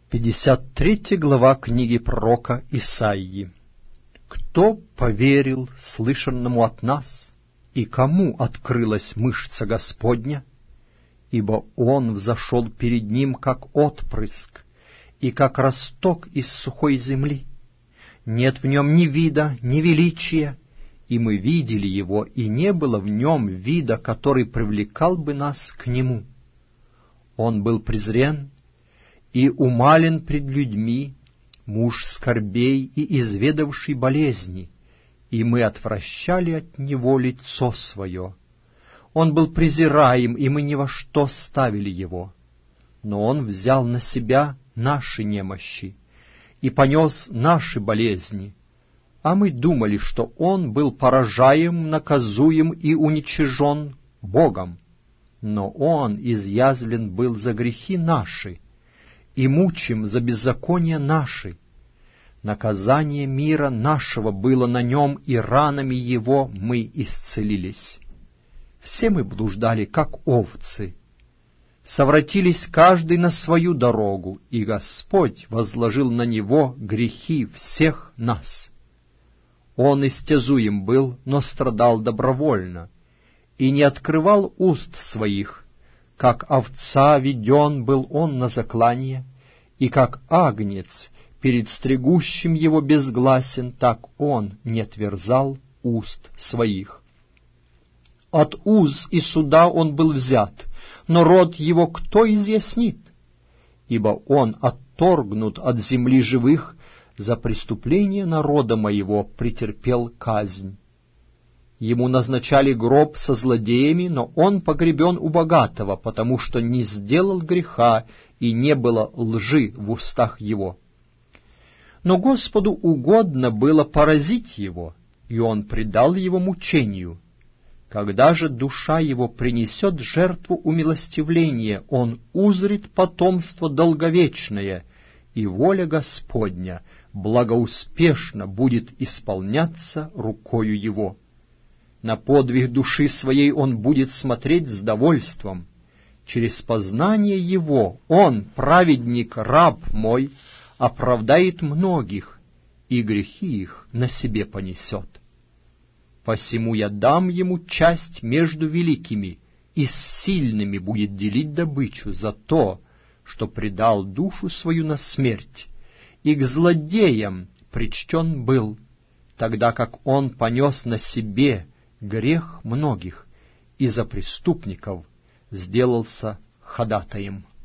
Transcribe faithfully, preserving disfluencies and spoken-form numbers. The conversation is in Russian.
пятьдесят третья глава книги пророка Исаии. «Кто поверил слышанному от нас, и кому открылась мышца Господня? Ибо Он взошел перед Ним, как отпрыск, и как росток из сухой земли. Нет в Нем ни вида, ни величия, и мы видели Его, и не было в Нем вида, который привлекал бы нас к Нему. Он был презрен и умален пред людьми, муж скорбей и изведавший болезни, и мы отвращали от Него лицо Свое. Он был презираем, и мы ни во что ставили Его. Но Он взял на себя наши немощи и понес наши болезни, а мы думали, что Он был поражаем, наказуем и уничижен Богом. Но Он изъязвлен был за грехи наши, и мучим за беззакония наши. Наказание мира нашего было на Нем, и ранами Его мы исцелились. Все мы блуждали, как овцы, совратились каждый на свою дорогу, и Господь возложил на Него грехи всех нас. Он истязуем был, но страдал добровольно, и не открывал уст своих. Как овца веден был Он на заклание, и как агнец перед стригущим его безгласен, так Он не отверзал уст своих. От уз и суда Он был взят, но род Его кто изъяснит? Ибо Он отторгнут от земли живых, за преступление народа моего претерпел казнь. Ему назначали гроб со злодеями, но он погребен у богатого, потому что не сделал греха, и не было лжи в устах его. Но Господу угодно было поразить его, и он предал его мучению. Когда же душа его принесет жертву умилостивления, он узрит потомство долговечное, и воля Господня благоуспешно будет исполняться рукою его. На подвиг души своей он будет смотреть с довольством. Через познание его он, праведник, раб мой, оправдает многих, и грехи их на себе понесет. Посему я дам ему часть между великими, и с сильными будет делить добычу за то, что предал душу свою на смерть, и к злодеям причтен был, тогда как он понес на себе грех многих, и за преступников сделался ходатаем.